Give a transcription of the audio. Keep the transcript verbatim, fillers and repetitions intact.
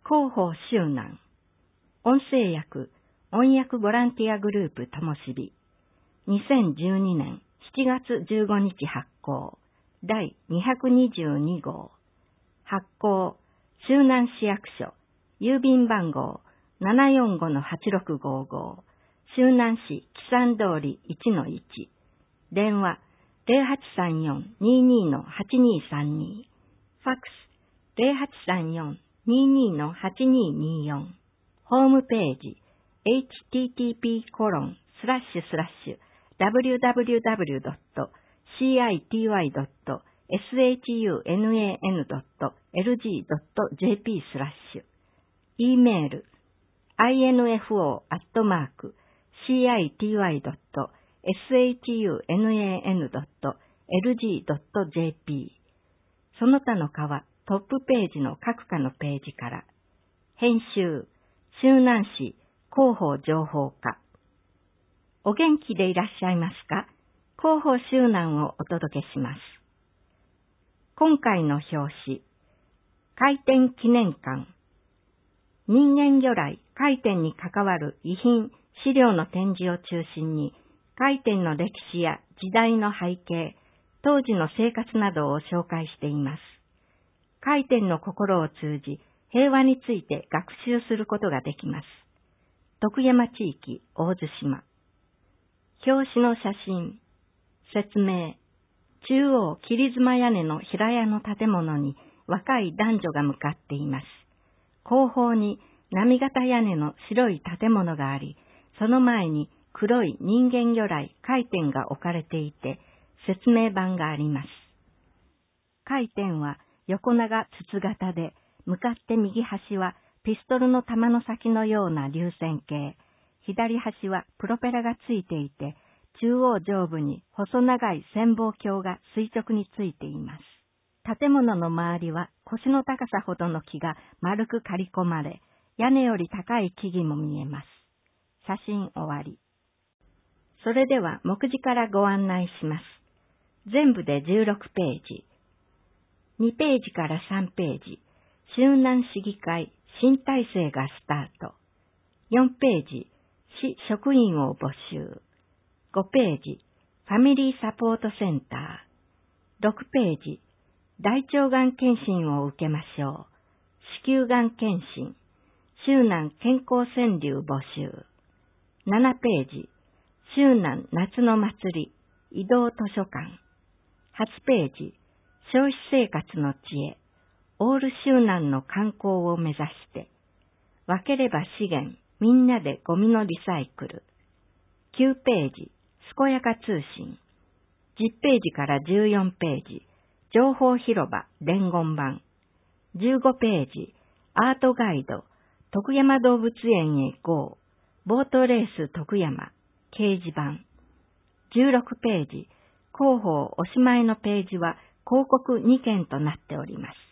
広報周南。音声訳、音訳ボランティアグループともしび。にせんじゅうにねんしちがつじゅうごにち発行。だいにひゃくにじゅうにごう。発行、周南市役所。郵便番号 ななよんごのはちろくごーごー。周南市木山通り いちのいち。電話 ゼロはちさんよん にーにーのはちにーさんに。ファックス ゼロはちさんよん にーにーのはちにーにーよん。ホームページ エイチティーティーピーコロンスラッシュスラッシュダブリューダブリューダブリュードットシーアイティーワイドットエスエイチユーエヌエーエヌドットエルジードットジェーピー スラッシュ。E メール アイエヌエフオー アットマーク シーアイティーワイドットエスエイチユーエヌエーエヌドットエルジードットジェーピー。その他の課はトップページの各課のページから。編集、周南市広報情報課。お元気でいらっしゃいますか？広報周南をお届けします。今回の表紙、開店記念館。人間魚雷開店に関わる遺品、資料の展示を中心に、開店の歴史や時代の背景、当時の生活などを紹介しています。開店の心を通じ、平和について学習することができます。徳山地域大津島。表紙の写真、説明。中央切妻屋根の平屋の建物に若い男女が向かっています。後方に波形屋根の白い建物があり、その前に黒い人間魚雷回転が置かれていて、説明板があります。回転は横長筒型で、向かって右端はピストルの弾の先のような流線形、左端はプロペラがついていて、中央上部に細長い潜望鏡が垂直についています。建物の周りは腰の高さほどの木が丸く刈り込まれ、屋根より高い木々も見えます。写真終わり。それでは目次からご案内します。全部でじゅうろくページ。にページからさんページ、周南市議会新体制がスタート。よんページ、市職員を募集。ごページ、ファミリーサポートセンター。ろくページ、大腸がん検診を受けましょう。子宮がん検診。周南健康川柳募集。ななページ、周南夏の祭り、移動図書館。はちページ、消費生活の知恵、オール周南の観光を目指して。分ければ資源、みんなでゴミのリサイクル。きゅうページ、健やか通信。じゅっページからじゅうよんページ、情報広場伝言板。じゅうごページ、アートガイド、徳山動物園へ ゴー、ボートレース徳山、掲示板。じゅうろくページ、広報おしまいのページは広告にけんとなっております。